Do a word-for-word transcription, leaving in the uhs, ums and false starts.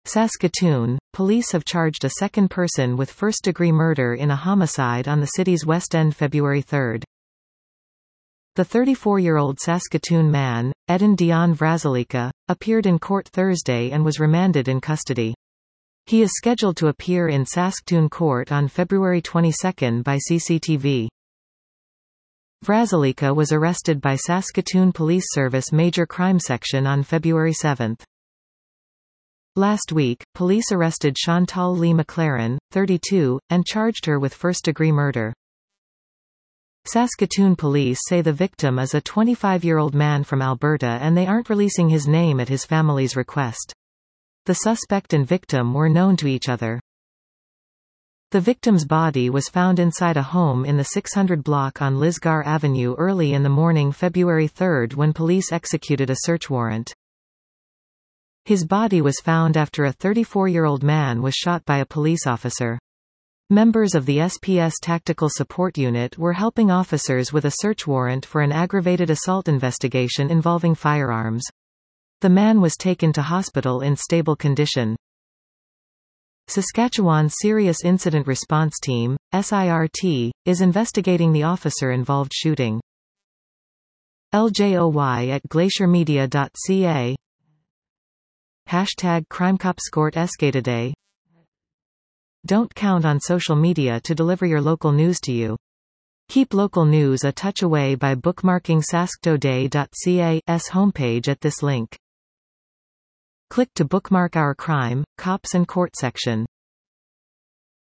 Saskatoon, police have charged a second person with first-degree murder in a homicide on the city's West End February third. The thirty-four-year-old Saskatoon man, Edin Dion Vrazalika, appeared in court Thursday and was remanded in custody. He is scheduled to appear in Saskatoon court on February twenty-second by C C T V. Vrazalika was arrested by Saskatoon Police Service Major Crime Section on February seventh. Last week, police arrested Chantal Lee McLaren, thirty-two, and charged her with first-degree murder. Saskatoon police say the victim is a twenty-five-year-old man from Alberta and they aren't releasing his name at his family's request. The suspect and victim were known to each other. The victim's body was found inside a home in the six hundred block on Lisgar Avenue early in the morning February third when police executed a search warrant. His body was found after a thirty-four-year-old man was shot by a police officer. Members of the S P S Tactical Support Unit were helping officers with a search warrant for an aggravated assault investigation involving firearms. The man was taken to hospital in stable condition. Saskatchewan Serious Incident Response Team, S I R T, is investigating the officer-involved shooting. L J O Y at glaciermedia dot c a Hashtag CrimeCopsCourt Escataday. Don't count on social media to deliver your local news to you. Keep local news a touch away by bookmarking sasktoday dot c a's homepage at this link. Click to bookmark our crime, cops and court section.